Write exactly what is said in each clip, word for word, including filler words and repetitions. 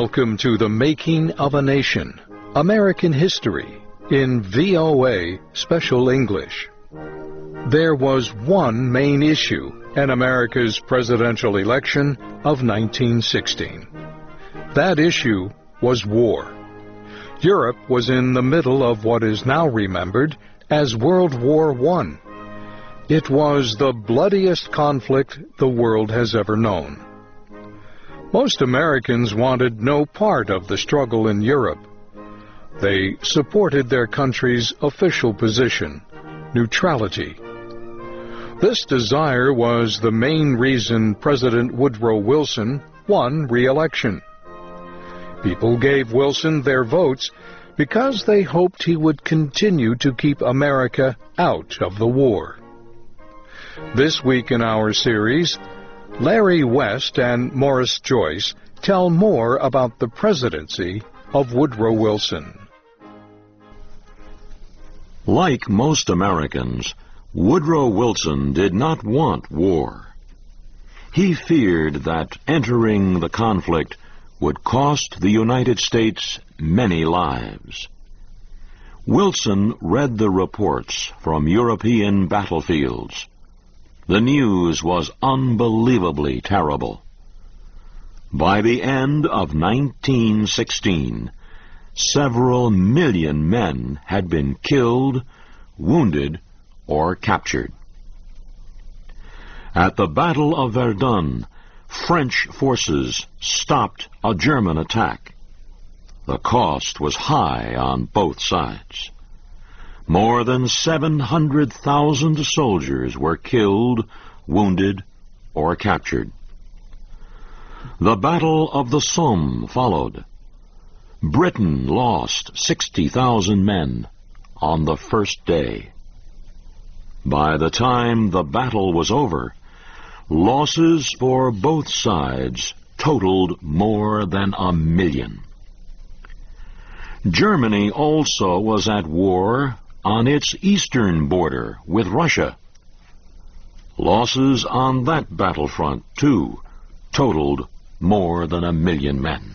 Welcome to The Making of a Nation, American History, in V O A Special English. There was one main issue in America's presidential election of nineteen sixteen. That issue was war. Europe was in the middle of what is now remembered as World War One. It was the bloodiest conflict the world has ever known. Most Americans wanted no part of the struggle in Europe. They supported their country's official position, neutrality. This desire was the main reason President Woodrow Wilson won re-election. People gave Wilson their votes because they hoped he would continue to keep America out of the war. This week in our series, Larry West and Morris Joyce tell more about the presidency of Woodrow Wilson. Like most Americans, Woodrow Wilson did not want war. He feared that entering the conflict would cost the United States many lives. Wilson read the reports from European battlefields. The news was unbelievably terrible. By the end of nineteen sixteen, several million men had been killed, wounded, or captured. At the Battle of Verdun, French forces stopped a German attack. The cost was high on both sides. More than seven hundred thousand soldiers were killed, wounded, or captured. The Battle of the Somme followed. Britain lost sixty thousand men on the first day. By the time the battle was over, losses for both sides totaled more than a million. Germany also was at war on its eastern border with Russia. Losses on that battlefront, too, totaled more than a million men.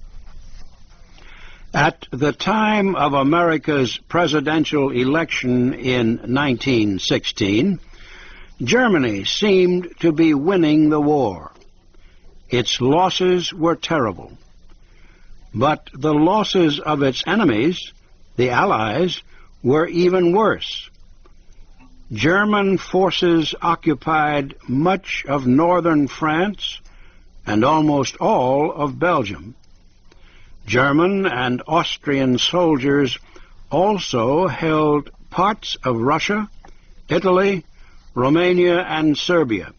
At the time of America's presidential election in nineteen sixteen, Germany seemed to be winning the war. Its losses were terrible. But the losses of its enemies, the Allies, were even worse. German forces occupied much of northern France and almost all of Belgium. German and Austrian soldiers also held parts of Russia, Italy, Romania, and Serbia.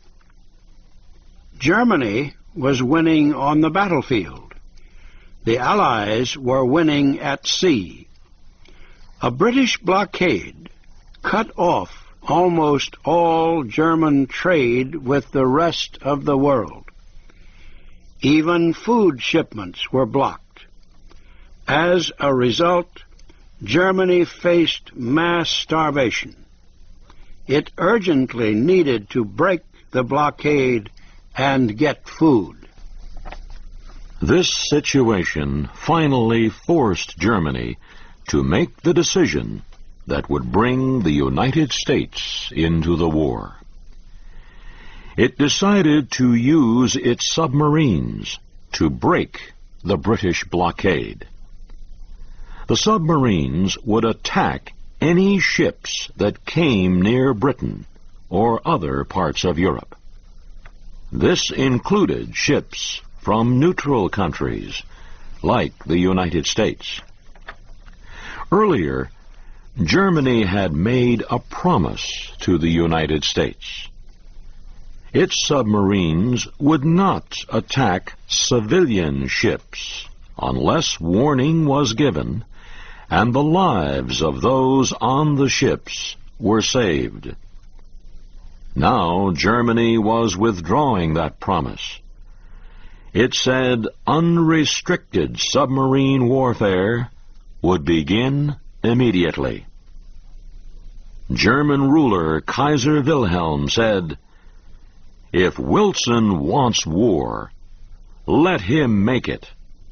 Germany was winning on the battlefield. The Allies were winning at sea. A British blockade cut off almost all German trade with the rest of the world. Even food shipments were blocked. As a result, Germany faced mass starvation. It urgently needed to break the blockade and get food. This situation finally forced Germany to make the decision that would bring the United States into the war. It decided to use its submarines to break the British blockade. The submarines would attack any ships that came near Britain or other parts of Europe. This included ships from neutral countries like the United States. Earlier, Germany had made a promise to the United States. Its submarines would not attack civilian ships unless warning was given and the lives of those on the ships were saved. Now Germany was withdrawing that promise. It said unrestricted submarine warfare would begin immediately. German ruler Kaiser Wilhelm said, "If Wilson wants war, let him make it.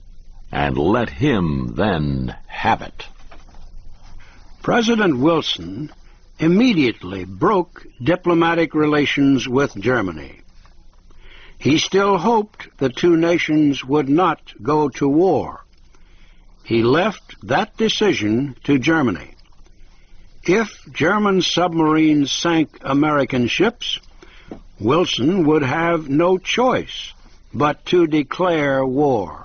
and let him then have it. President Wilson immediately broke diplomatic relations with Germany. He still hoped the two nations would not go to war. He left that decision to Germany. If German submarines sank American ships, Wilson would have no choice but to declare war.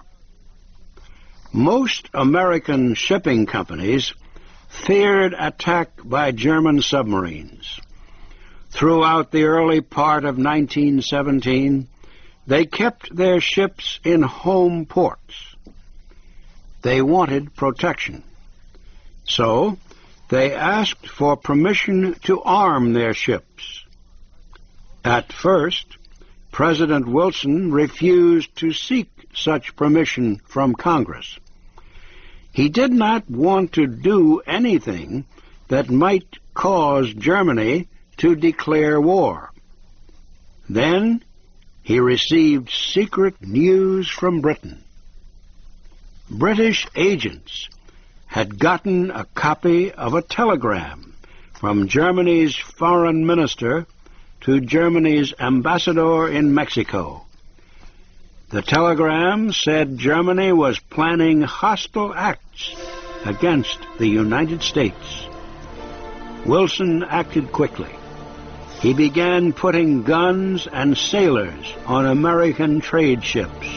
Most American shipping companies feared attack by German submarines. Throughout the early part of nineteen seventeen, they kept their ships in home ports. They wanted protection. So, they asked for permission to arm their ships. At first, President Wilson refused to seek such permission from Congress. He did not want to do anything that might cause Germany to declare war. Then he received secret news from Britain. British agents had gotten a copy of a telegram from Germany's foreign minister to Germany's ambassador in Mexico. The telegram said Germany was planning hostile acts against the United States. Wilson acted quickly. He began putting guns and sailors on American trade ships.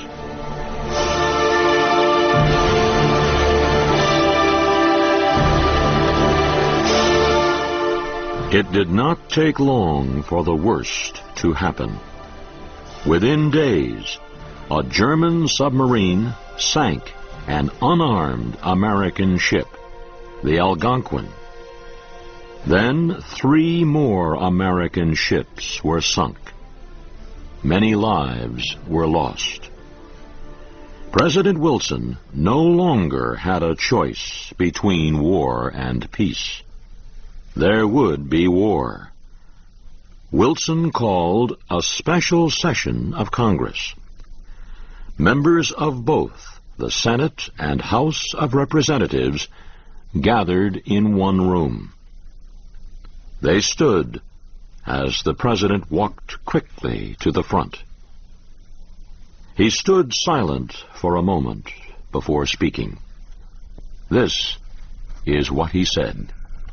It did not take long for the worst to happen. Within days, a German submarine sank an unarmed American ship, the Algonquin. Then three more American ships were sunk. Many lives were lost. President Wilson no longer had a choice between war and peace. There would be war. Wilson called a special session of Congress. Members of both the Senate and House of Representatives gathered in one room. They stood as the president walked quickly to the front. He stood silent for a moment before speaking. This is what he said.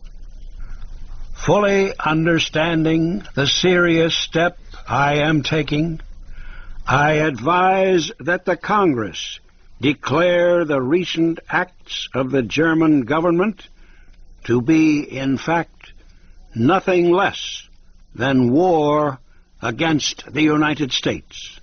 Fully understanding the serious step I am taking, I advise that the Congress declare the recent acts of the German government to be, in fact, nothing less than war against the United States.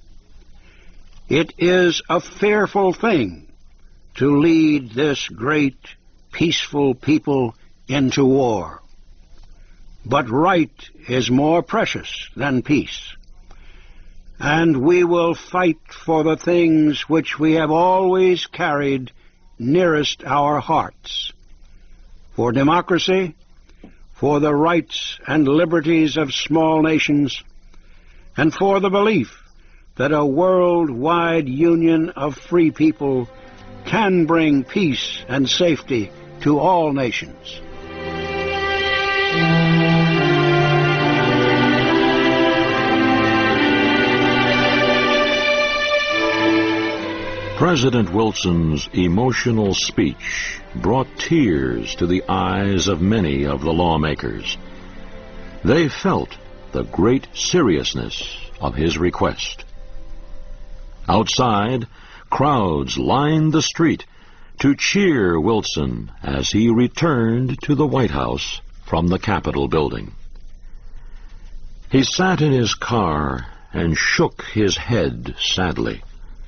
It is a fearful thing to lead this great, peaceful people into war. But right is more precious than peace. And we will fight for the things which we have always carried nearest our hearts. For democracy, for the rights and liberties of small nations, and for the belief that a worldwide union of free people can bring peace and safety to all nations. President Wilson's emotional speech brought tears to the eyes of many of the lawmakers. They felt the great seriousness of his request. Outside, crowds lined the street to cheer Wilson as he returned to the White House from the Capitol building. He sat in his car and shook his head sadly.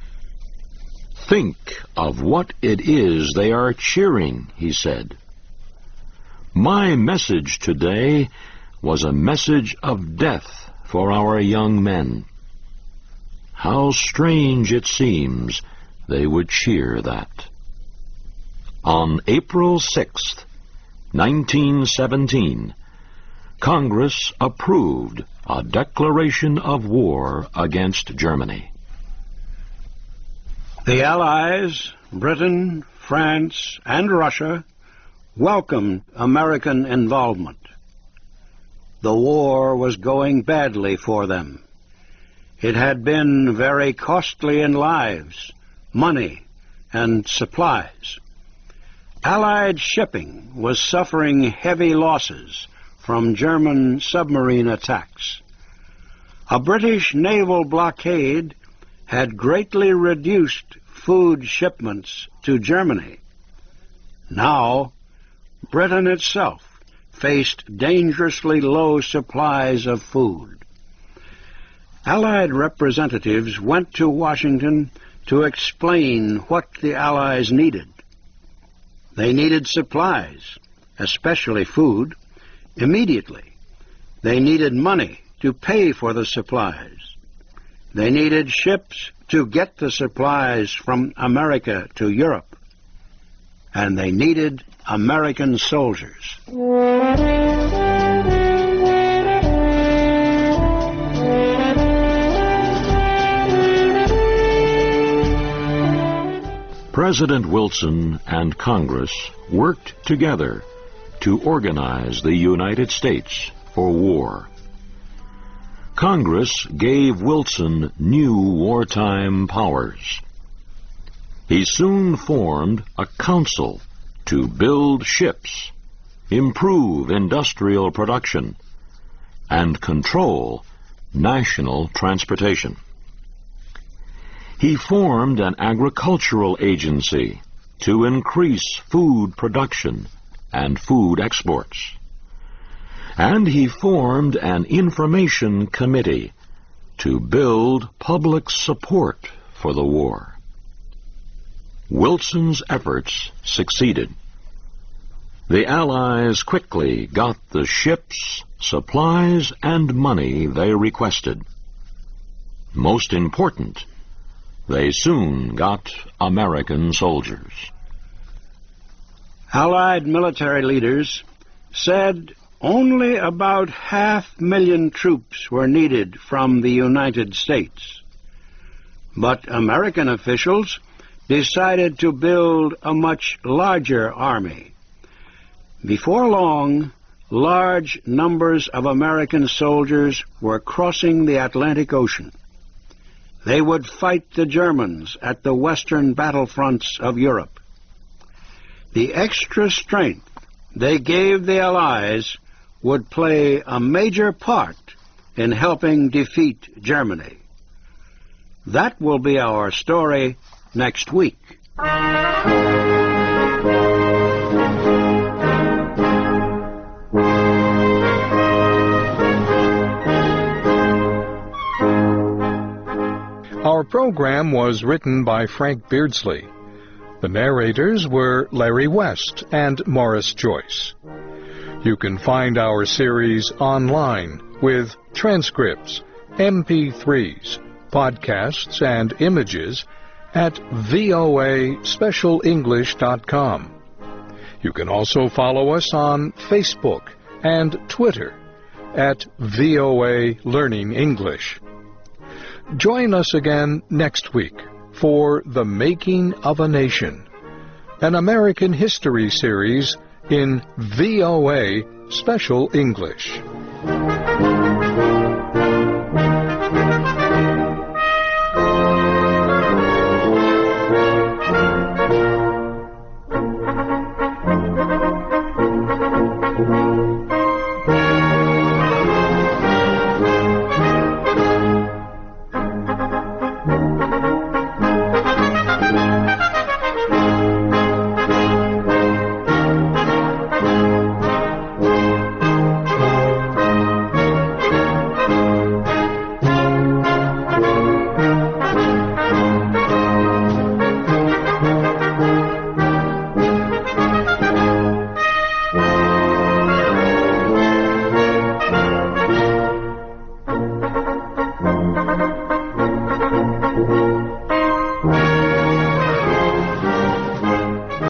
"Think of what it is they are cheering," he said. "My message today was a message of death for our young men. How strange it seems they would cheer that." On April sixth, nineteen seventeen, Congress approved a declaration of war against Germany. The Allies, Britain, France, and Russia, welcomed American involvement. The war was going badly for them. It had been very costly in lives, money, and supplies. Allied shipping was suffering heavy losses from German submarine attacks. A British naval blockade had greatly reduced food shipments to Germany. Now, Britain itself faced dangerously low supplies of food. Allied representatives went to Washington to explain what the Allies needed. They needed supplies, especially food, immediately. They needed money to pay for the supplies. They needed ships to get the supplies from America to Europe. And they needed American soldiers. President Wilson and Congress worked together to organize the United States for war. Congress gave Wilson new wartime powers. He soon formed a council to build ships, improve industrial production, and control national transportation. He formed an agricultural agency to increase food production and food exports. And he formed an information committee to build public support for the war. Wilson's efforts succeeded. The Allies quickly got the ships, supplies, and money they requested. Most important, they soon got American soldiers. Allied military leaders said only about half million troops were needed from the United States. But American officials decided to build a much larger army. Before long, large numbers of American soldiers were crossing the Atlantic Ocean. They would fight the Germans at the western battlefronts of Europe. The extra strength they gave the Allies would play a major part in helping defeat Germany. That will be our story next week. Our program was written by Frank Beardsley. The narrators were Larry West and Morris Joyce. You can find our series online with transcripts, M P threes, podcasts, and images at V O A special english dot com. You can also follow us on Facebook and Twitter at V O A Learning English. Join us again next week for The Making of a Nation, an American history series in V O A Special English.